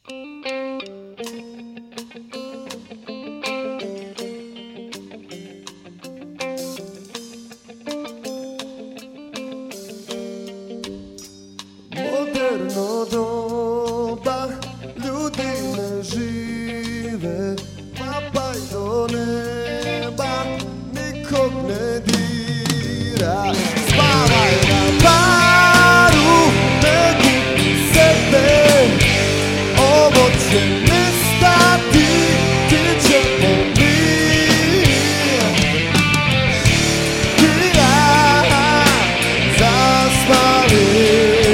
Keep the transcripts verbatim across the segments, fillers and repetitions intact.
Moderno doba, ljudi ne žive, papaj do neba, nikog ne dira. Spavaj na paru, ne gubi sebe, ovo će nestati, ti ćemo mi. Ti ja zaspali,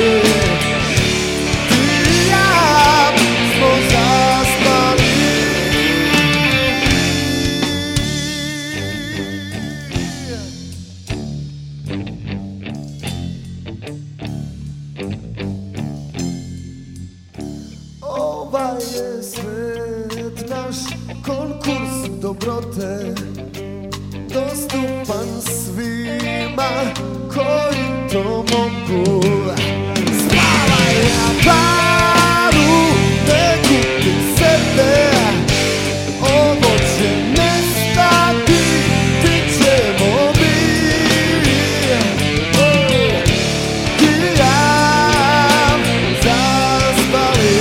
ovaj je svet naš konkurs dobrote, dostupan svima koji to mogu. Spavaj na paru, ne gubi sebe, ovo će nestati, ti ćemo mi. Ti ja zaspali,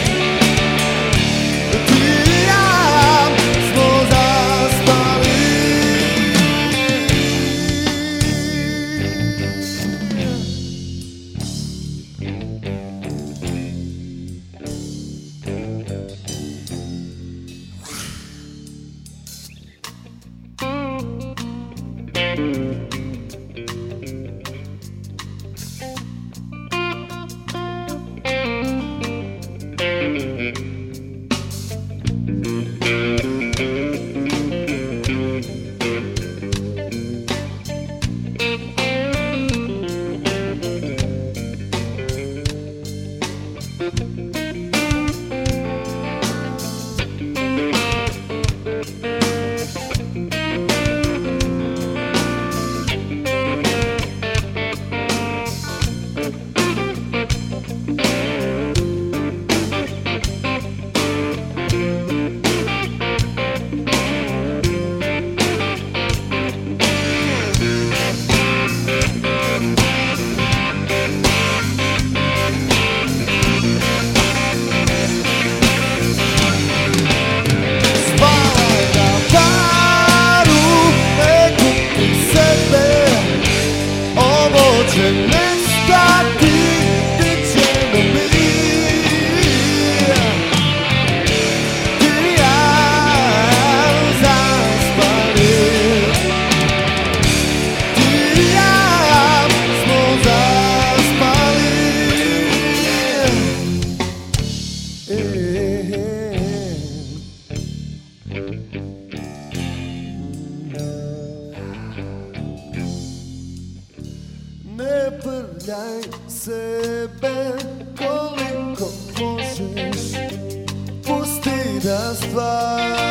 će nestati, ti ćemo mi. Ti ja zaspali, ti ja smo zaspali. Ne prljaj sebe koliko možeš, pusti da stvar